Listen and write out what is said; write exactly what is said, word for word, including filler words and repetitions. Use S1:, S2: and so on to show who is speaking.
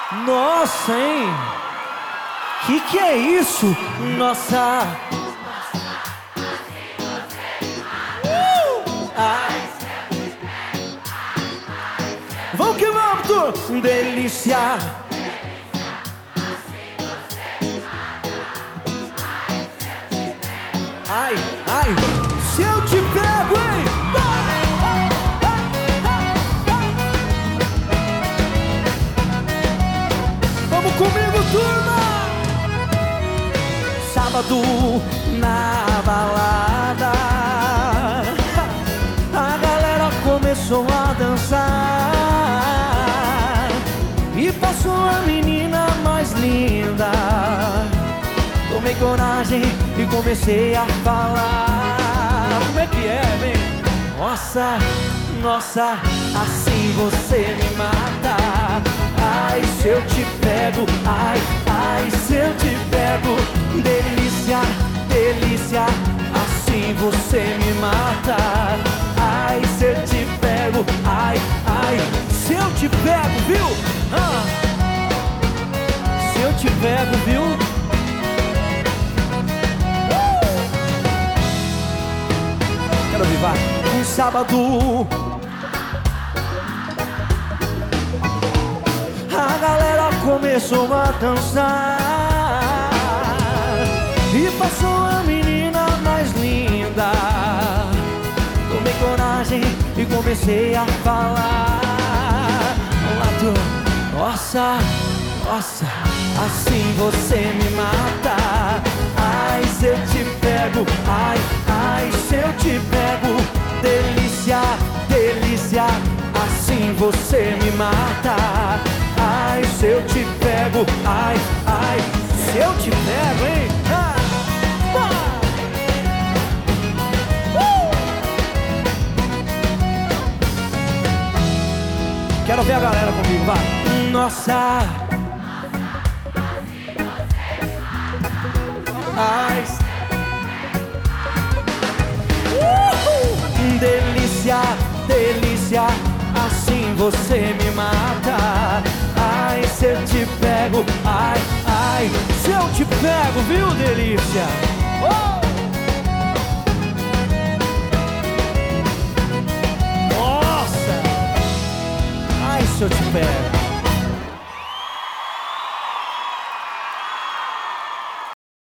S1: Nossa, hein? Que que é isso? Nossa. Uh! Ai. Vamos que vamos, tu! Delícia. Ai, ai. Se eu te pego, hein? Vamos comigo, turma! Sábado na balada, a galera começou a dançar e passou a menina mais linda. Tomei coragem e comecei a falar. Como é que é, vem? Nossa, nossa, assim você me mata. Ai, se eu te pego, ai, ai, se eu te pego. Delícia, delícia, assim você me mata. Ai, se eu te pego, ai, ai, se eu te pego, viu? Ah. Se eu te pego, viu? Uh. Quero vivar um sábado. A galera começou a dançar e passou a menina mais linda. Tomei coragem e comecei a falar. Olá, tu. Nossa, nossa, assim você me mata. Ai, se eu te pego, ai, ai, se eu te pego. Delícia, delícia, assim você me mata. Ai, se eu te pego, ai, ai, se eu te pego, hein? Ah, uh! Quero ver a galera comigo, vai. Nossa. Ai. Uh! Delícia, delícia, assim você me mata. Ai, se eu te pego, ai, ai, se eu te pego, viu, delícia? Oh! Nossa! Ai, se eu te pego.